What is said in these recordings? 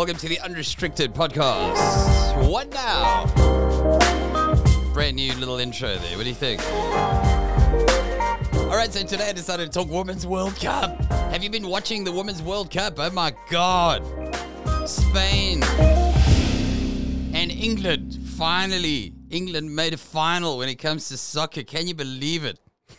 Welcome to the Unrestricted Podcast. What now? Brand new little intro there. What do you think? All right, so today I decided to talk Women's World Cup. Have you been watching the Women's World Cup? Oh my God. Spain and England. Finally, England made a final when it comes to soccer. Can you believe it?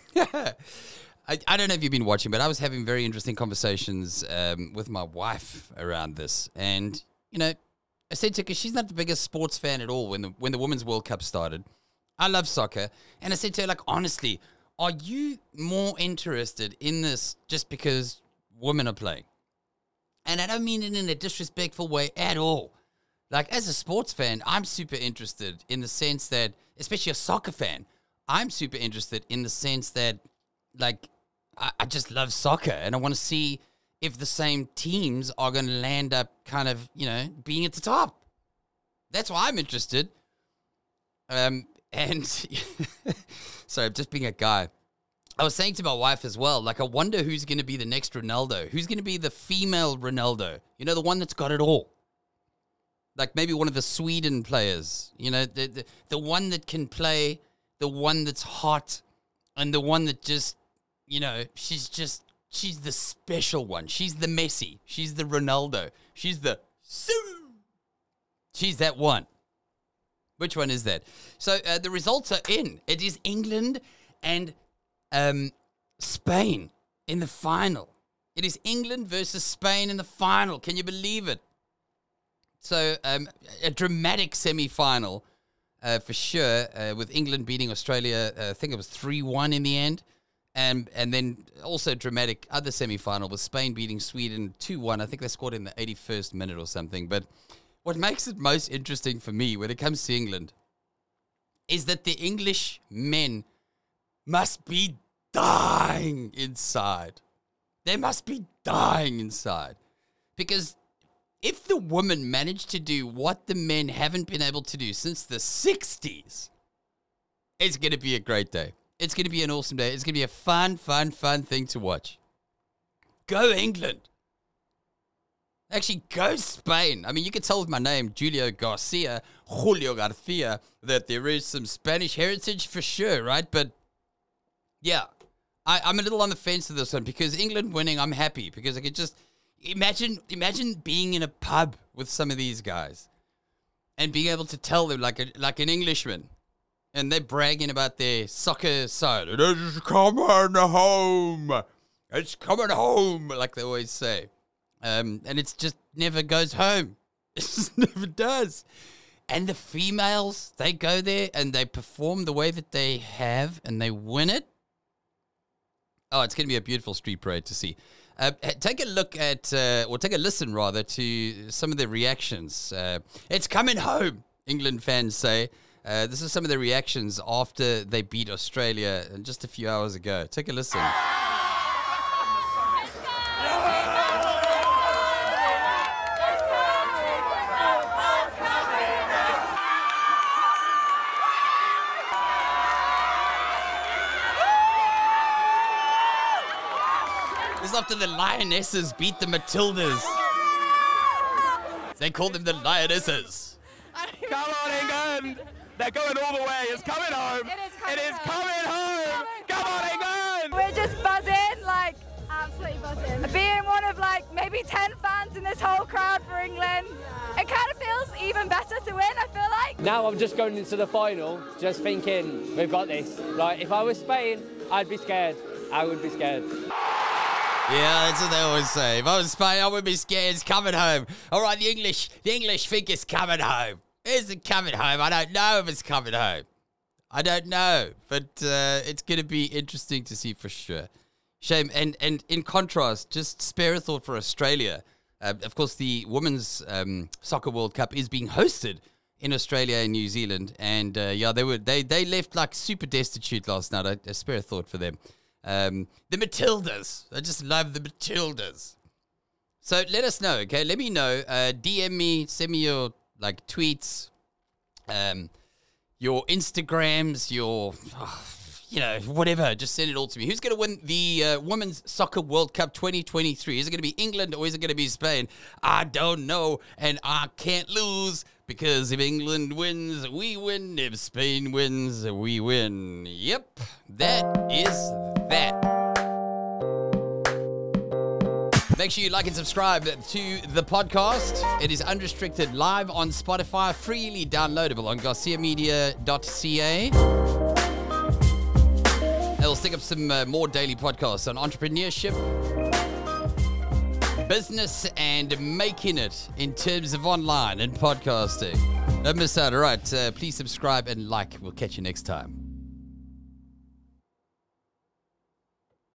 I don't know if you've been watching, but I was having very interesting conversations with my wife around this. And, you know, I said to her, because she's not the biggest sports fan at all when the Women's World Cup started. I love soccer. And I said to her, like, honestly, are you more interested in this just because women are playing? And I don't mean it in a disrespectful way at all. Like, as a sports fan, I'm super interested in the sense that, especially a soccer fan, I'm super interested in the sense that, like, I just love soccer, and I want to see if the same teams are going to land up kind of, you know, being at the top. That's why I'm interested. And sorry, just being a guy. I was saying to my wife as well, like, I wonder who's going to be the next Ronaldo. Who's going to be the female Ronaldo? You know, the one that's got it all. Like maybe one of the Sweden players. You know, the one that can play, the one that's hot, and the one that just, you know, she's the special one. She's the Messi. She's the Ronaldo. She's that one. Which one is that? So the results are in. It is England and Spain in the final. It is England versus Spain in the final. Can you believe it? So a dramatic semi-final for sure, with England beating Australia. I think it was 3-1 in the end. And then also dramatic other semi-final with Spain beating Sweden 2-1. I think they scored in the 81st minute or something. But what makes it most interesting for me when it comes to England is that the English men must be dying inside. They must be dying inside. Because if the women manage to do what the men haven't been able to do since the 60s, it's going to be a great day. It's going to be an awesome day. It's going to be a fun thing to watch. Go England. Actually, go Spain. I mean, you can tell with my name, Julio Garcia, that there is some Spanish heritage for sure, right? But, yeah, I'm a little on the fence with this one because England winning, I'm happy because I could just imagine being in a pub with some of these guys and being able to tell them like an Englishman. And they're bragging about their soccer side. It is coming home. It's coming home, like they always say. And it just never goes home. It just never does. And the females, they go there and they perform the way that they have and they win it. Oh, it's going to be a beautiful street parade to see. Take a look at, or take a listen rather, to some of the reactions. It's coming home, England fans say. This is some of the reactions after they beat Australia just a few hours ago. Take a listen. This is after the Lionesses beat the Matildas. They call them the Lionesses. Come on, England! They're going all the way. It's coming home. It is coming home. Come on, England! We're just buzzing, like absolutely buzzing. Being one of like maybe 10 fans in this whole crowd for England, it kind of feels even better to win, I feel like. Now I'm just going into the final, just thinking we've got this. Like if I was Spain, I'd be scared. I would be scared. Yeah, that's what they always say. If I was Spain, I would be scared. It's coming home. All right, the English think it's coming home. Is it coming home? I don't know if it's coming home. I don't know. But it's going to be interesting to see for sure. Shame. And in contrast, just spare a thought for Australia. Of course, the Women's Soccer World Cup is being hosted in Australia and New Zealand. And, they left like super destitute last night. I spare a thought for them. The Matildas. I just love the Matildas. So let us know, okay? Let me know. DM me. Send me your tweets, your Instagrams, your whatever. Just send it all to me. Who's going to win the Women's Soccer World Cup 2023? Is it going to be England or is it going to be Spain? I don't know, and I can't lose because if England wins, we win. If Spain wins, we win. Yep, that is that. Make sure you like and subscribe to the podcast. It is unrestricted, live on Spotify, freely downloadable on garciamedia.ca. I'll stick up some more daily podcasts on entrepreneurship, business, and making it in terms of online and podcasting. Don't miss out. All right, please subscribe and like. We'll catch you next time.